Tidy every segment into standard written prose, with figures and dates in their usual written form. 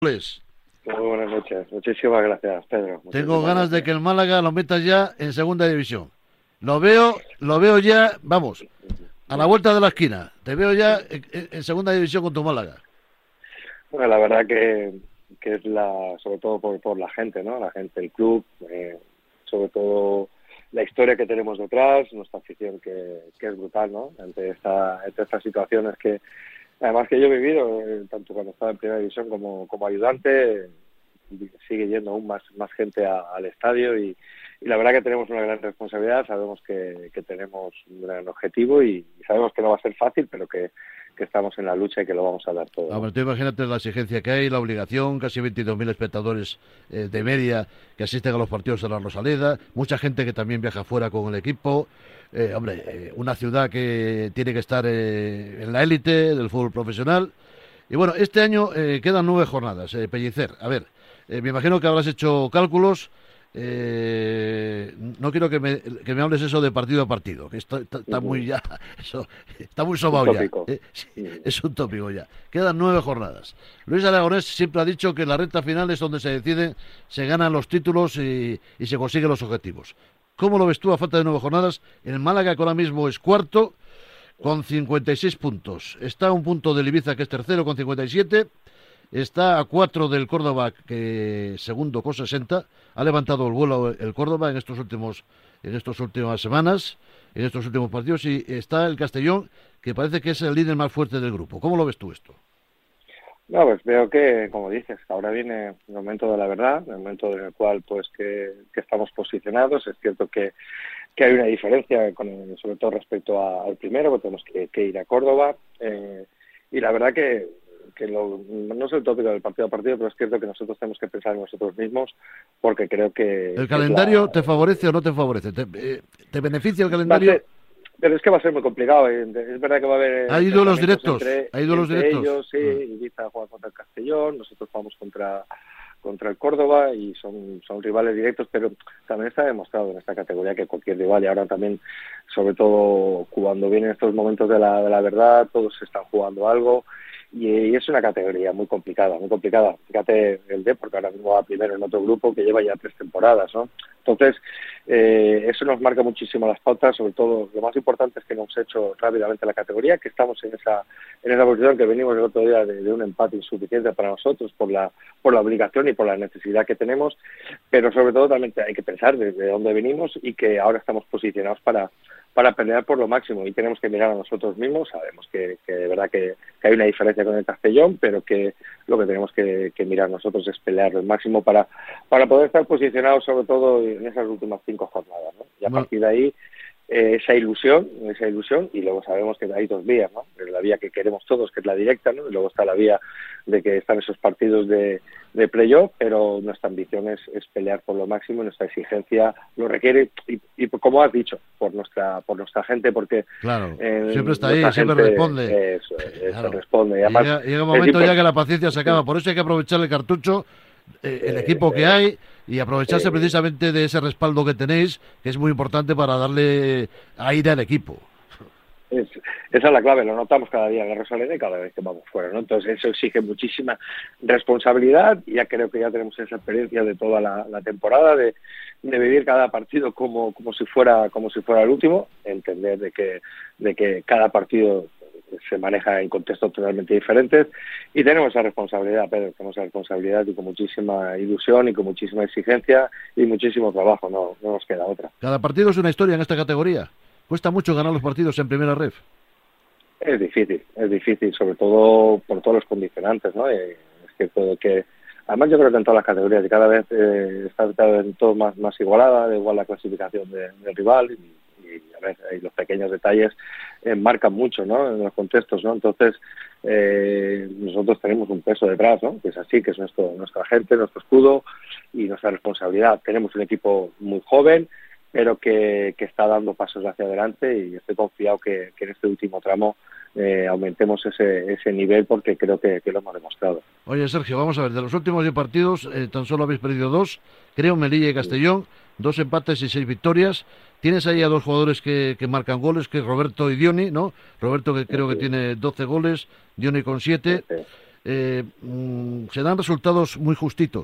Pues, Muy buenas noches. Muchísimas gracias, Pedro. tengo Muchísimas ganas de gracias. que el Málaga lo metas ya en segunda división. Lo veo ya, vamos, a la vuelta de la esquina. Te veo ya en segunda división con tu Málaga. Bueno, la verdad que es sobre todo por la gente, ¿no? La gente, el club, sobre todo la historia que tenemos detrás, nuestra afición que es brutal, ¿no? Ante estas situaciones que, además que yo he vivido, tanto cuando estaba en primera división como ayudante, sigue yendo aún más gente al estadio y la verdad que tenemos una gran responsabilidad, sabemos que tenemos un gran objetivo y sabemos que no va a ser fácil, pero que estamos en la lucha y que lo vamos a dar todo, A ¿no? ver, tú imagínate la exigencia que hay, la obligación, casi 22.000 espectadores de media que asisten a los partidos de la Rosaleda, mucha gente que también viaja fuera con el equipo. Una ciudad que tiene que estar en la élite del fútbol profesional. Y bueno, este año quedan 9 jornadas, Pellicer. A ver, me imagino que habrás hecho cálculos. No quiero que me hables eso de partido a partido, que esto está muy ya, eso, está muy Un sobado ya. tópico. Sí, es un tópico ya. Quedan 9 jornadas. Luis Aragonés siempre ha dicho que la recta final es donde se deciden, se ganan los títulos y se consiguen los objetivos. ¿Cómo lo ves tú a falta de 9 jornadas? El Málaga, que ahora mismo es cuarto, con 56 puntos. Está a un punto del Ibiza, que es tercero, con 57. Está a 4 del Córdoba, que segundo con 60. Ha levantado el vuelo el Córdoba en estas últimas semanas, en estos últimos partidos. Y está el Castellón, que parece que es el líder más fuerte del grupo. ¿Cómo lo ves tú esto? No, pues veo que, como dices, ahora viene el momento de la verdad, el momento en el cual pues que estamos posicionados. Es cierto que hay una diferencia, sobre todo respecto al primero, porque tenemos que ir a Córdoba. Y la verdad no es el tópico del partido a partido, pero es cierto que nosotros tenemos que pensar en nosotros mismos, porque creo ¿El que es calendario te favorece o no te favorece? ¿Te beneficia el va a calendario? ser, pero es que va a ser muy complicado. Es verdad que va a haber ¿Hay duelos enfrentamientos directos? ¿Hay duelos entre directos? ellos, sí. Ibiza juega contra el Castellón, nosotros jugamos contra el Córdoba y son rivales directos, pero también está demostrado en esta categoría que cualquier rival, y ahora también, sobre todo cuando vienen estos momentos de la verdad, todos están jugando algo. Y es una categoría muy complicada, muy complicada. Fíjate el D, porque ahora mismo va primero en otro grupo que lleva ya 3 temporadas, ¿no? Entonces, eso nos marca muchísimo las pautas. Sobre todo, lo más importante es que nos hemos hecho rápidamente la categoría, que estamos en esa posición, que venimos el otro día de un empate insuficiente para nosotros por la obligación y por la necesidad que tenemos, pero sobre todo también hay que pensar desde dónde venimos y que ahora estamos posicionados para pelear por lo máximo, y tenemos que mirar a nosotros mismos. Sabemos que de verdad que hay una diferencia con el Castellón, pero que lo que tenemos que mirar nosotros es pelear lo máximo para poder estar posicionados, sobre todo en esas últimas 5 jornadas, ¿no? Y a Bueno, partir de ahí, esa ilusión, y luego sabemos que hay dos vías, ¿no? La vía que queremos todos, que es la directa, ¿no? Y luego está la vía de que están esos partidos de playoff, pero nuestra ambición es pelear por lo máximo, y nuestra exigencia lo requiere, y como has dicho, por nuestra gente, porque claro, siempre está ahí, nuestra siempre gente responde. se Claro. responde, y Y además llega un es momento ya que importante. la paciencia se acaba. Por eso hay que aprovechar el cartucho, el equipo que hay, y aprovecharse precisamente de ese respaldo que tenéis, que es muy importante para darle aire al equipo. Esa es la clave, lo notamos cada día en la Rosaleda y cada vez que vamos fuera, ¿no? Entonces eso exige muchísima responsabilidad, y ya creo que ya tenemos esa experiencia de toda la temporada, de vivir cada partido como si fuera el último, entender de que cada partido se maneja en contextos totalmente diferentes, y tenemos esa responsabilidad, Pedro, tenemos esa responsabilidad, y con muchísima ilusión y con muchísima exigencia y muchísimo trabajo, no nos queda otra. Cada partido es una historia en esta categoría. Cuesta mucho ganar los partidos en primera ref. Es difícil, sobre todo por todos los condicionantes, ¿no? Es cierto que, además, yo creo que en todas las categorías, y cada vez está cada vez todo más igualada, da igual la clasificación del rival, y a ver, y los pequeños detalles marcan mucho, ¿no? En los contextos, ¿no? Entonces, nosotros tenemos un peso detrás, ¿no? Que es así, que es nuestra gente, nuestro escudo y nuestra responsabilidad. Tenemos un equipo muy joven, pero que está dando pasos hacia adelante, y estoy confiado que en este último tramo aumentemos ese nivel, porque creo que lo hemos demostrado. Oye, Sergio, vamos a ver, de los últimos 10 partidos, tan solo habéis perdido 2, creo, Melilla y Castellón, 2 empates y 6 victorias. Tienes ahí a 2 jugadores que marcan goles, que es Roberto y Dioni, ¿no? Roberto, que creo que tiene 12 goles, Dioni con 7. se dan resultados muy justitos.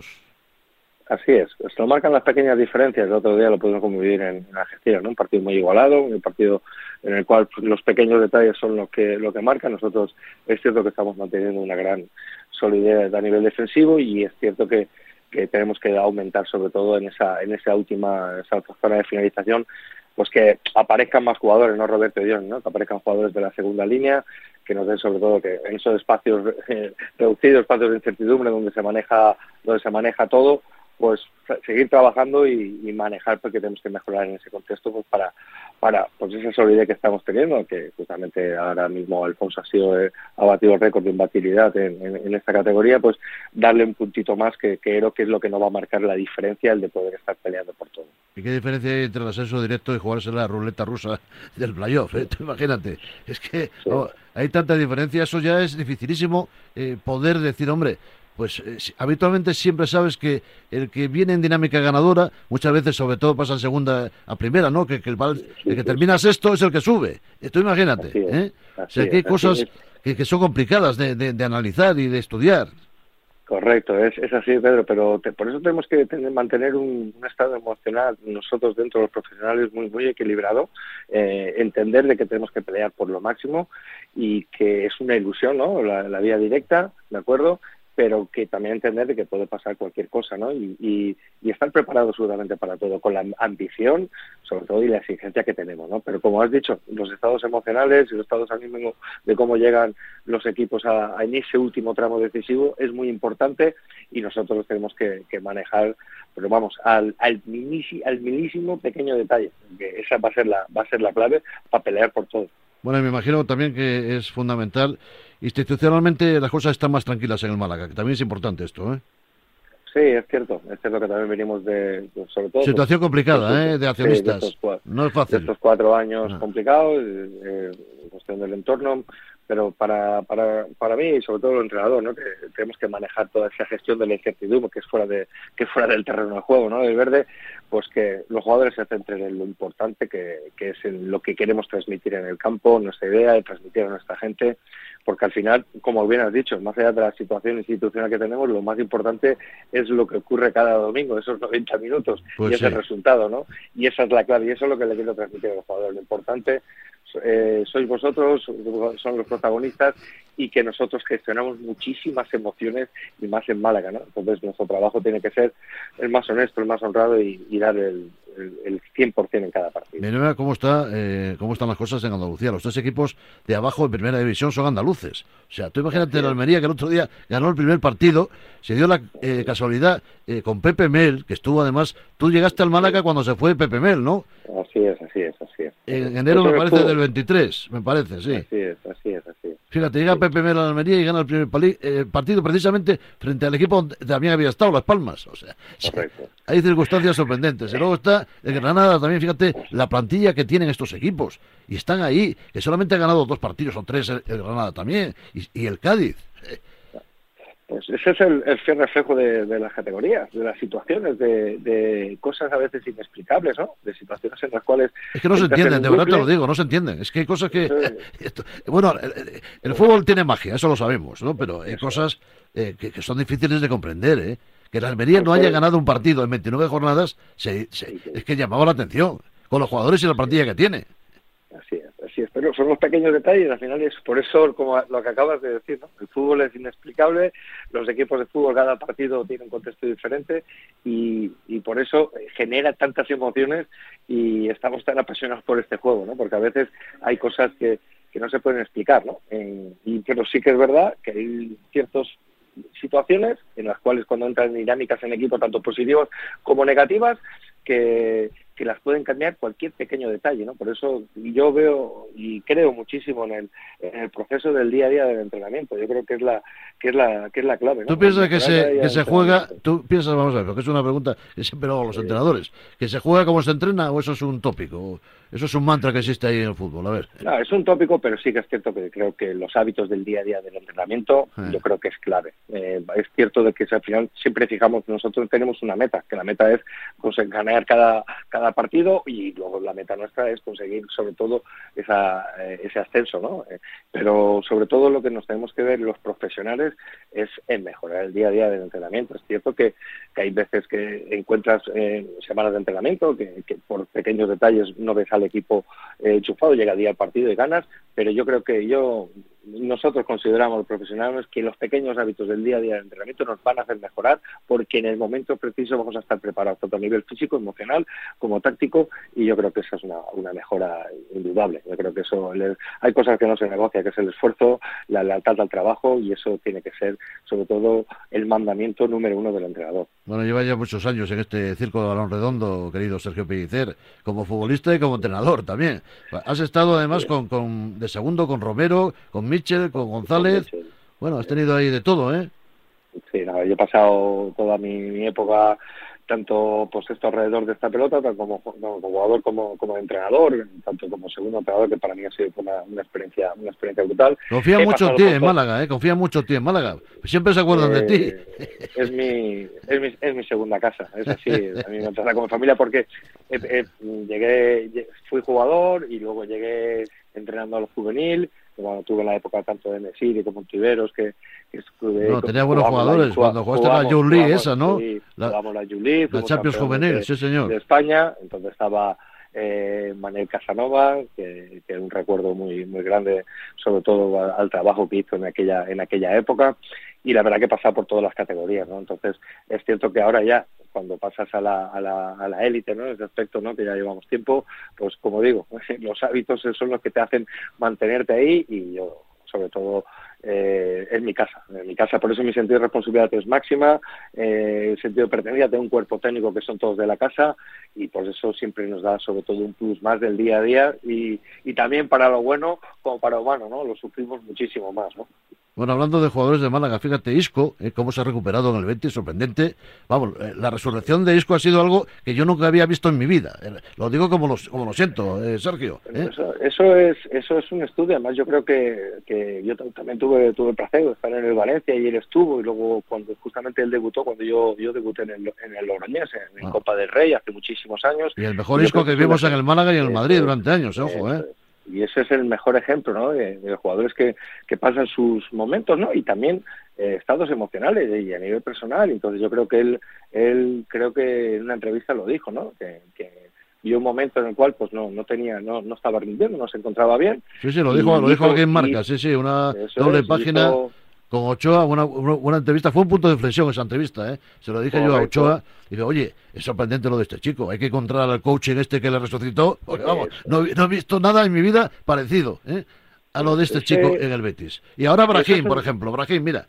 Así es, se lo marcan las pequeñas diferencias. El otro día lo pudimos convivir en Algeciras, ¿no? Un partido muy igualado, un partido en el cual los pequeños detalles son lo que marcan. Nosotros es cierto que estamos manteniendo una gran solidez a nivel defensivo y es cierto que tenemos que aumentar sobre todo en esa otra zona de finalización, pues que aparezcan más jugadores, no Roberto y Dion, ¿no? Que aparezcan jugadores de la segunda línea, que nos den sobre todo que en esos espacios reducidos, espacios de incertidumbre donde se maneja todo, pues seguir trabajando y manejar, porque tenemos que mejorar en ese contexto, pues para pues esa solidez que estamos teniendo, que justamente ahora mismo Alfonso ha batido el récord de imbatibilidad en esta categoría, pues darle un puntito más que creo que es lo que nos va a marcar la diferencia, el de poder estar peleando por todo. ¿Y qué diferencia hay entre el ascenso directo y jugarse la ruleta rusa del playoff? Imagínate, es que Sí. hay tanta diferencia, eso ya es dificilísimo poder decir, hombre, pues habitualmente siempre sabes que el que viene en dinámica ganadora, muchas veces sobre todo pasa en segunda a primera, ¿no? Que el que termina sexto es el que sube. Tú imagínate, ¿eh? O sea, que hay cosas que son complicadas de analizar y de estudiar. Correcto, es así, Pedro, pero por eso tenemos que mantener un estado emocional nosotros dentro de los profesionales muy muy equilibrado, entender de que tenemos que pelear por lo máximo y que es una ilusión, ¿no? La vía directa, ¿de acuerdo? Pero que también entender de que puede pasar cualquier cosa, ¿no? Y estar preparados seguramente para todo, con la ambición, sobre todo, y la exigencia que tenemos, ¿no? Pero como has dicho, los estados emocionales y los estados anímicos de cómo llegan los equipos en ese último tramo decisivo es muy importante y nosotros los tenemos que manejar, pero vamos, al milísimo pequeño detalle, que esa va a ser la clave para pelear por todo. Bueno, y me imagino también que es fundamental. Institucionalmente las cosas están más tranquilas en el Málaga, que también es importante esto, ¿eh? Sí, es cierto que también venimos sobre todo... Situación complicada, de accionistas, sí, no es fácil. De estos 4 años complicados, cuestión del entorno, pero para mí y sobre todo el entrenador, ¿no? Que tenemos que manejar toda esa gestión de la incertidumbre que es fuera del terreno de juego, ¿no? Del verde, pues que los jugadores se centren en lo importante que es en lo que queremos transmitir en el campo, nuestra idea de transmitir a nuestra gente, porque al final, como bien has dicho, más allá de la situación institucional que tenemos, lo más importante es lo que ocurre cada domingo, esos 90 minutos, pues y ese resultado, ¿no? Y esa es la clave, y eso es lo que le quiero transmitir a los jugadores. Lo importante sois vosotros, son los protagonistas, y que nosotros gestionamos muchísimas emociones y más en Málaga, ¿no? Entonces nuestro trabajo tiene que ser el más honesto, el más honrado y dar el 100% en cada partido. Mira cómo están las cosas en Andalucía. Los 3 equipos de abajo en primera división son andaluces. O sea, tú imagínate la Almería, que el otro día ganó el primer partido, se dio la casualidad con Pepe Mel, que estuvo además, tú llegaste al Málaga cuando se fue Pepe Mel, ¿no? Así es. En enero me parece del 23, me parece, sí. Así es. Fíjate, llega Pepe Mel a la Almería y gana el primer partido precisamente frente al equipo donde también había estado, Las Palmas. O sea, correcto. Hay circunstancias sorprendentes. Y luego está el Granada también, fíjate, la plantilla que tienen estos equipos. Y están ahí, que solamente ha ganado 2 partidos o 3 el Granada también. Y el Cádiz. Pues ese es el fiel reflejo de las categorías, de las situaciones, de cosas a veces inexplicables, ¿no? De situaciones en las cuales... Es que no se entienden, de verdad te lo digo, no se entienden. Es que hay cosas que... Bueno, el fútbol tiene magia, eso lo sabemos, ¿no? Pero hay cosas que son difíciles de comprender, ¿eh? Que el Almería no haya ganado un partido en 29 jornadas, es que llamaba la atención, con los jugadores y la plantilla que tiene. Así es. Pero son los pequeños detalles, al final es por eso, como lo que acabas de decir, ¿no? El fútbol es inexplicable, los equipos de fútbol cada partido tiene un contexto diferente y por eso genera tantas emociones y estamos tan apasionados por este juego, ¿no? Porque a veces hay cosas que no se pueden explicar, ¿no? Pero sí que es verdad que hay ciertas situaciones en las cuales cuando entran dinámicas en equipo tanto positivas como negativas que las pueden cambiar cualquier pequeño detalle, ¿no? Por eso yo veo y creo muchísimo en el proceso del día a día del entrenamiento. Yo creo que es la clave, ¿no? ¿Tú piensas que se juega? Tú piensas, vamos a ver, porque es una pregunta que siempre hago a los entrenadores, ¿que se juega como se entrena o eso es un tópico? Eso es un mantra que existe ahí en el fútbol, a ver. No, es un tópico, pero sí que es cierto que creo que los hábitos del día a día del entrenamiento, yo creo que es clave. Es cierto de que al final siempre fijamos, nosotros tenemos una meta, que la meta es pues ganar cada cada partido, y luego la meta nuestra es conseguir sobre todo ese ascenso, ¿no? Pero sobre todo lo que nos tenemos que ver los profesionales es en mejorar el día a día del entrenamiento. Es cierto que hay veces que encuentras semanas de entrenamiento que por pequeños detalles no ves al equipo enchufado, llega el día del partido y ganas, pero yo creo que nosotros consideramos los profesionales que los pequeños hábitos del día a día del entrenamiento nos van a hacer mejorar, porque en el momento preciso vamos a estar preparados tanto a nivel físico, emocional como táctico, y yo creo que esa es una mejora indudable. Yo creo que hay cosas que no se negocian, que es el esfuerzo, la lealtad al trabajo, y eso tiene que ser sobre todo el mandamiento número 1 del entrenador. Bueno, lleva ya muchos años en este circo de balón redondo, querido Sergio Pellicer, como futbolista y como entrenador también. Has estado además de segundo con Romero, con Michel, con González. Bueno, has tenido ahí de todo, ¿eh? Sí, yo he pasado toda mi época, tanto pues esto alrededor de esta pelota, tanto como jugador como entrenador, tanto como segundo entrenador, que para mí ha sido una experiencia brutal. Confía mucho en ti en Málaga, confía mucho en ti en Málaga. Siempre se acuerdan de ti. Es mi segunda casa, es así. A mí me trata como familia, porque fui jugador y luego llegué entrenando a los juvenil. Cuando tuve la época tanto de Nesiri como Tiberos, tenía buenos jugadores. Cuando jugaste la Youth League esa, ¿no? Sí, jugamos la Youth League, la Champions Juvenil, sí señor. De España, entonces estaba Manuel Casanova, que es un recuerdo muy muy grande, sobre todo al trabajo que hizo en aquella época, y la verdad que pasa por todas las categorías, ¿no? Entonces es cierto que ahora ya, cuando pasas a la élite, ¿no? En ese aspecto, ¿no? Que ya llevamos tiempo, pues como digo, los hábitos son los que te hacen mantenerte ahí, y yo, sobre todo, es mi casa, por eso mi sentido de responsabilidad es máxima, el sentido de pertenencia, tengo un cuerpo técnico que son todos de la casa, y por eso siempre nos da sobre todo un plus más del día a día, y también para lo bueno como para lo malo, ¿no? Lo sufrimos muchísimo más, ¿no? Bueno, hablando de jugadores de Málaga, fíjate, Isco, cómo se ha recuperado en el Betis, sorprendente. Vamos, la resurrección de Isco ha sido algo que yo nunca había visto en mi vida. Lo digo como lo siento, Sergio. Eso es un estudio. Además, yo creo que yo también tuve el placer de estar en el Valencia, y él estuvo, y luego cuando justamente él debutó, cuando yo debuté en el Logroñés, en Copa del Rey, hace muchísimos años. Y el mejor Isco que vimos en el Málaga y en el Madrid durante años, ojo, Y ese es el mejor ejemplo, ¿no? De jugadores que pasan sus momentos, ¿no? Y también estados emocionales y a nivel personal. Entonces yo creo que él creo que en una entrevista lo dijo, ¿no? Que vio un momento en el cual pues no estaba rindiendo, no se encontraba bien. Sí, lo dijo aquí en Marca, una doble página con Ochoa, una entrevista, fue un punto de inflexión esa entrevista, Se lo dije yo a Ochoa, y dije, oye, es sorprendente lo de este chico, hay que encontrar al coaching que le resucitó, porque vamos, no he visto nada en mi vida parecido, a lo de este chico en el Betis. Y ahora Brahim, por ejemplo, mira.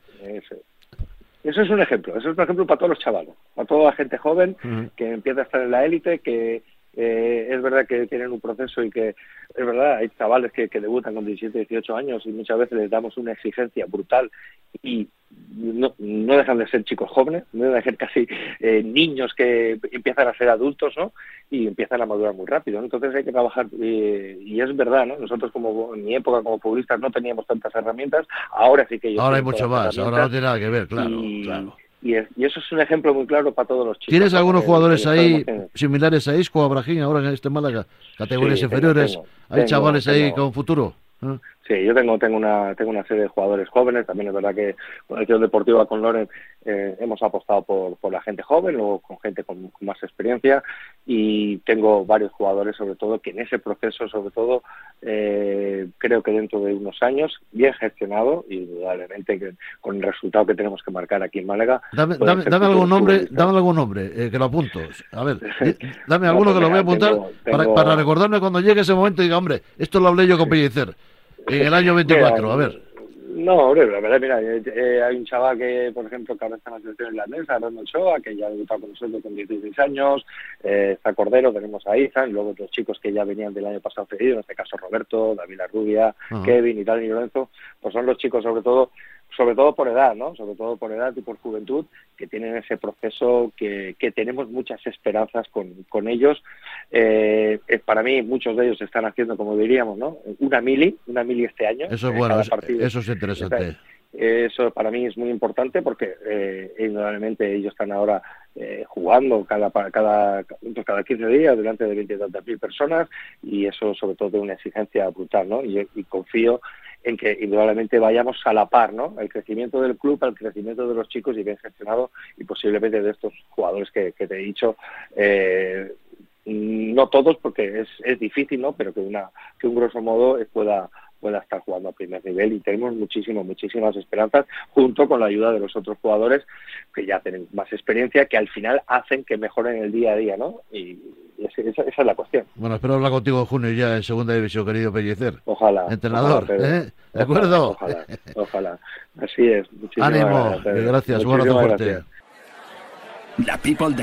Eso es un ejemplo, para todos los chavalos, para toda la gente joven que empieza a estar en la élite, que es verdad que tienen un proceso, y que es verdad, hay chavales que debutan con 17, 18 años, y muchas veces les damos una exigencia brutal, y no dejan de ser chicos jóvenes, no dejan de ser casi niños que empiezan a ser adultos, ¿no? Y empiezan a madurar muy rápido, ¿no? Entonces hay que trabajar, y es verdad, ¿no? Nosotros, como en mi época como futbolistas, no teníamos tantas herramientas, ahora sí que ahora hay mucho más, ahora no tiene nada que ver, claro. Y eso es un ejemplo muy claro para todos los chicos. ¿Tienes algunos jugadores ahí similares a Isco, a Brahim, ahora en este Málaga? Categorías inferiores. ¿Hay chavales ahí con futuro? Sí, yo tengo una serie de jugadores jóvenes. También es verdad que con el Club Deportivo con Loren hemos apostado por la gente joven, o con gente con más experiencia, y tengo varios jugadores, sobre todo, que en ese proceso, sobre todo, creo que dentro de unos años, bien gestionado, y indudablemente con el resultado que tenemos que marcar aquí en Málaga. Dame algún nombre, que lo apunto. A ver, dame alguno que lo voy a apuntar para recordarme cuando llegue ese momento y diga, hombre, esto lo hablé yo con Pellicer en el año 24, a ver. No, hombre, la verdad, mira, hay un chaval que, por ejemplo, que ahora está en la selección irlandesa, Ronald Ochoa, que ya ha debutado con nosotros con 16 años, está Cordero, tenemos a Izan, y luego otros chicos que ya venían del año pasado cedidos, en este caso Roberto, David Larrubia, Kevin y Dani Lorenzo, pues son los chicos sobre todo por edad, ¿no? Sobre todo por edad y por juventud, que tienen ese proceso que tenemos muchas esperanzas con ellos. Para mí, muchos de ellos están haciendo, como diríamos, ¿no? Una mili este año. Eso es bueno, eso es interesante. Eso para mí es muy importante porque indudablemente ellos están ahora jugando cada 15 días delante de 20.000 personas, y eso sobre todo de una exigencia brutal, ¿no? Y confío en que indudablemente vayamos a la par, ¿no? El crecimiento del club, el crecimiento de los chicos y bien gestionado, y posiblemente de estos jugadores que te he dicho, no todos porque es difícil, ¿no? Pero que un grosso modo pueda estar jugando a primer nivel, y tenemos muchísimas esperanzas, junto con la ayuda de los otros jugadores que ya tienen más experiencia, que al final hacen que mejoren el día a día, ¿no? Y esa es la cuestión. Bueno, espero hablar contigo en junio ya en segunda división, querido Pellicer. Ojalá. Entrenador, ojalá, ¿de acuerdo? Ojalá. Así es. Ánimo, gracias, un abrazo fuerte. La People